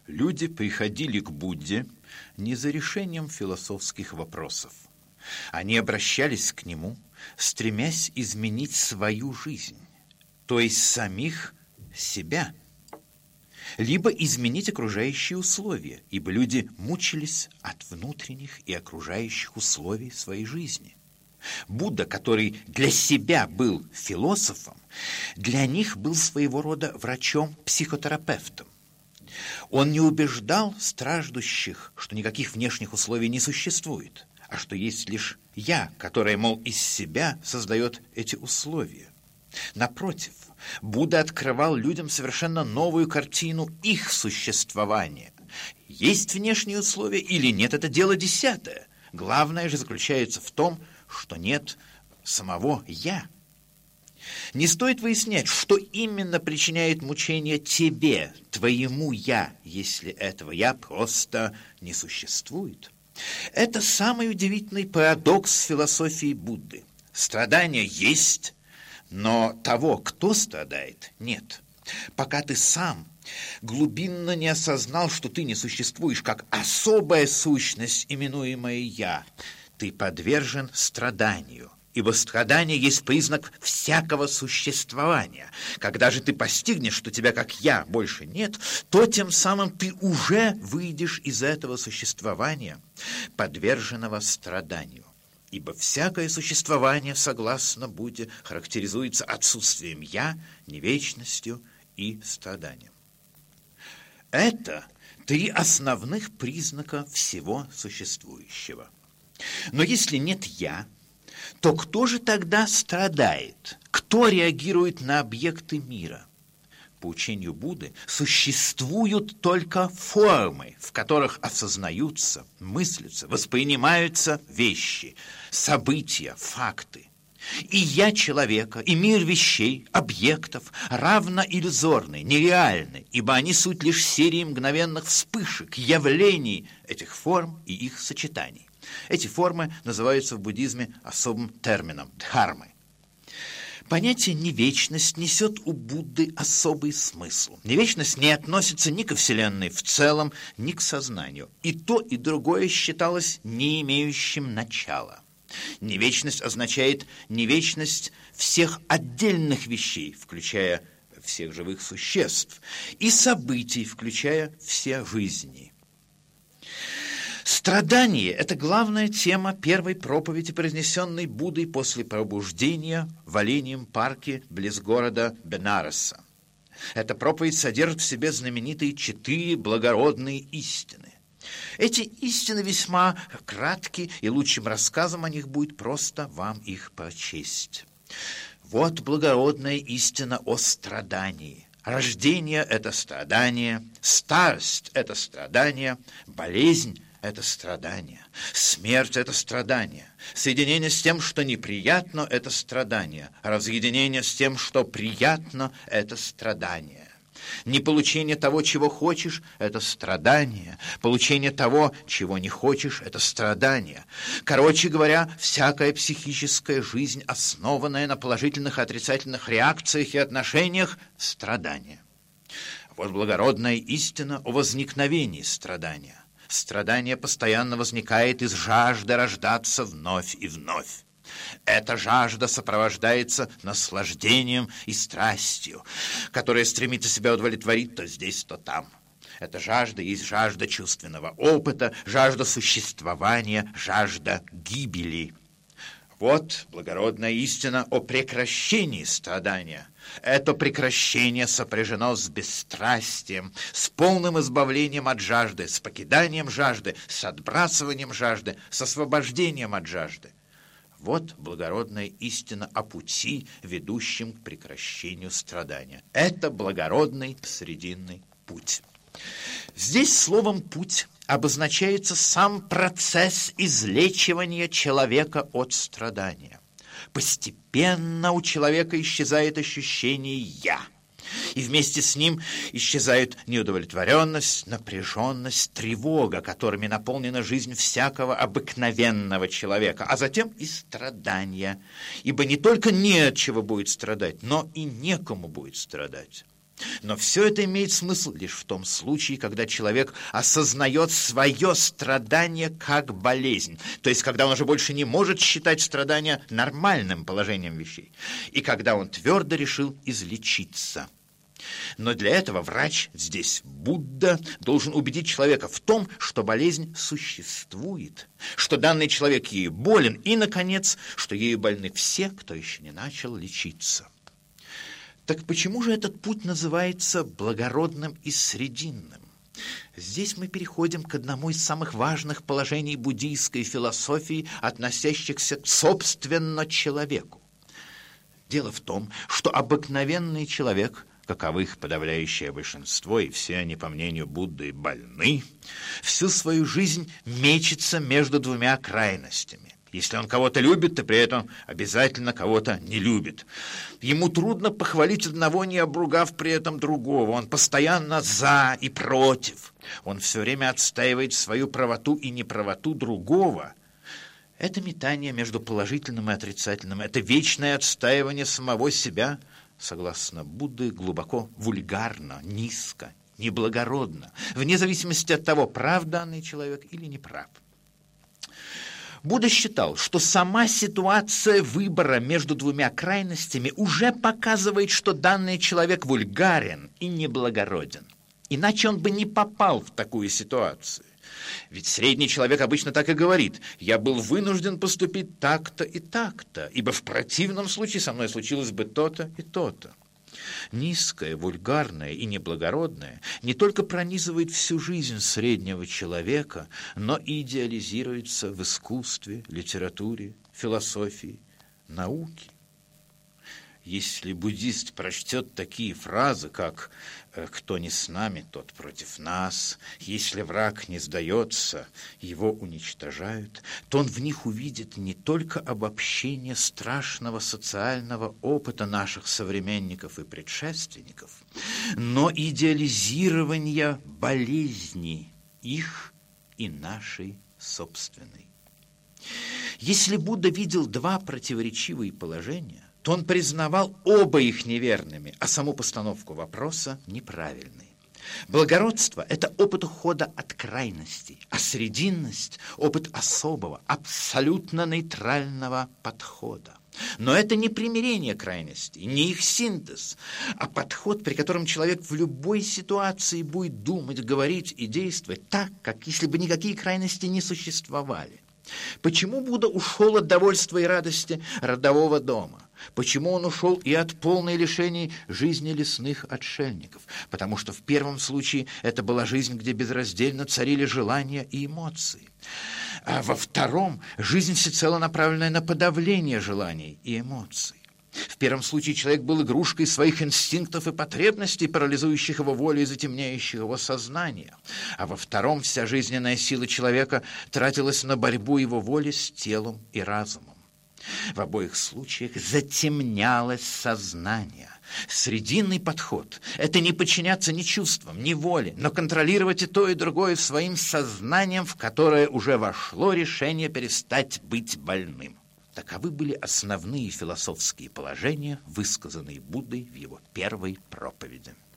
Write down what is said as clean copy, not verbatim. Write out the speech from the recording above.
Люди приходили к Будде не за решением философских вопросов. Они обращались к нему, стремясь изменить свою жизнь, то есть самих себя, либо изменить окружающие условия, ибо люди мучились от внутренних и окружающих условий своей жизни. Будда, который для себя был философом, для них был своего рода врачом-психотерапевтом. Он не убеждал страждущих, что никаких внешних условий не существует, а что есть лишь «я», которое, мол, из себя создает эти условия. Напротив, Будда открывал людям совершенно новую картину их существования. Есть внешние условия или нет, это дело десятое. Главное же заключается в том, что нет самого «я». Не стоит выяснять, что именно причиняет мучение тебе, твоему «я», если этого «я» просто не существует. Это самый удивительный парадокс философии Будды. Страдание есть, но того, кто страдает, нет. Пока ты сам глубинно не осознал, что ты не существуешь как особая сущность, именуемая «я», ты подвержен страданию. Ибо страдание есть признак всякого существования. Когда же ты постигнешь, что тебя как «я» больше нет, то тем самым ты уже выйдешь из этого существования, подверженного страданию. Ибо всякое существование, согласно Будде, характеризуется отсутствием «я», невечностью и страданием. Это три основных признака всего существующего. Но если нет «я», то кто же тогда страдает? Кто реагирует на объекты мира? По учению Будды существуют только формы, в которых осознаются, мыслятся, воспринимаются вещи, события, факты. И «я» человека, и мир вещей, объектов, равно иллюзорны, нереальны, ибо они суть лишь серии мгновенных вспышек, явлений этих форм и их сочетаний. Эти формы называются в буддизме особым термином – дхармой. Понятие «невечность» несет у Будды особый смысл. Невечность не относится ни ко Вселенной в целом, ни к сознанию. И то, и другое считалось не имеющим начала. Невечность означает невечность всех отдельных вещей, включая всех живых существ, и событий, включая все жизни. Страдание – это главная тема первой проповеди, произнесенной Буддой после пробуждения в оленьем парке близ города Бенареса. Эта проповедь содержит в себе знаменитые 4 благородные истины. Эти истины весьма кратки, и лучшим рассказом о них будет просто вам их прочесть. Вот благородная истина о страдании. Рождение – это страдание, старость – это страдание, болезнь – это страдание, смерть – это страдание, соединение с тем, что неприятно – это страдание, разъединение с тем, что приятно – это страдание. Неполучение того, чего хочешь – это страдание, получение того, чего не хочешь – это страдание. Короче говоря, всякая психическая жизнь, основанная на положительных и отрицательных реакциях и отношениях – страдание. Вот благородная истина о возникновении страдания. Страдание постоянно возникает из жажды рождаться вновь и вновь. Эта жажда сопровождается наслаждением и страстью, которая стремится себя удовлетворить то здесь, то там. Эта жажда есть жажда чувственного опыта, жажда существования, жажда гибели. Вот благородная истина о прекращении страдания. Это прекращение сопряжено с бесстрастием, с полным избавлением от жажды, с покиданием жажды, с отбрасыванием жажды, с освобождением от жажды. Вот благородная истина о пути, ведущем к прекращению страдания. Это благородный срединный путь. Здесь словом «путь» обозначается сам процесс излечивания человека от страдания. Постепенно у человека исчезает ощущение «я», и вместе с ним исчезают неудовлетворенность, напряженность, тревога, которыми наполнена жизнь всякого обыкновенного человека, а затем и страдания, ибо не только не от чего будет страдать, но и некому будет страдать. Но все это имеет смысл лишь в том случае, когда человек осознает свое страдание как болезнь, то есть когда он уже больше не может считать страдания нормальным положением вещей, и когда он твердо решил излечиться. Но для этого врач, здесь Будда, должен убедить человека в том, что болезнь существует, что данный человек ею болен, и, наконец, что ею больны все, кто еще не начал лечиться. Так почему же этот путь называется благородным и срединным? Здесь мы переходим к одному из самых важных положений буддийской философии, относящихся собственно к человеку. Дело в том, что обыкновенный человек, каковых подавляющее большинство, и все они, по мнению Будды, больны, всю свою жизнь мечется между двумя крайностями. Если он кого-то любит, то при этом обязательно кого-то не любит. Ему трудно похвалить одного, не обругав при этом другого. Он постоянно за и против. Он все время отстаивает свою правоту и неправоту другого. Это метание между положительным и отрицательным, это вечное отстаивание самого себя, согласно Будды, глубоко вульгарно, низко, неблагородно, вне зависимости от того, прав данный человек или не прав. Будда считал, что сама ситуация выбора между двумя крайностями уже показывает, что данный человек вульгарен и неблагороден. Иначе он бы не попал в такую ситуацию. Ведь средний человек обычно так и говорит: «Я был вынужден поступить так-то и так-то, ибо в противном случае со мной случилось бы то-то и то-то». Низкое, вульгарное и неблагородное не только пронизывает всю жизнь среднего человека, но и идеализируется в искусстве, литературе, философии, науке. Если буддист прочтет такие фразы, как «кто не с нами, тот против нас», «если враг не сдается, его уничтожают», то он в них увидит не только обобщение страшного социального опыта наших современников и предшественников, но идеализирование болезни их и нашей собственной. Если Будда видел два противоречивые положения, то он признавал оба их неверными, а саму постановку вопроса неправильной. Благородство – это опыт ухода от крайностей, а срединность – опыт особого, абсолютно нейтрального подхода. Но это не примирение крайностей, не их синтез, а подход, при котором человек в любой ситуации будет думать, говорить и действовать так, как если бы никакие крайности не существовали. Почему Будда ушел от довольства и радости родового дома? Почему он ушел и от полной лишений жизни лесных отшельников? Потому что в первом случае это была жизнь, где безраздельно царили желания и эмоции. А во втором – жизнь всецело направленная на подавление желаний и эмоций. В первом случае человек был игрушкой своих инстинктов и потребностей, парализующих его волю и затемняющих его сознание. А во втором вся жизненная сила человека тратилась на борьбу его воли с телом и разумом. В обоих случаях затемнялось сознание. Срединный подход – это не подчиняться ни чувствам, ни воле, но контролировать и то, и другое своим сознанием, в которое уже вошло решение перестать быть больным. Таковы были основные философские положения, высказанные Буддой в его первой проповеди.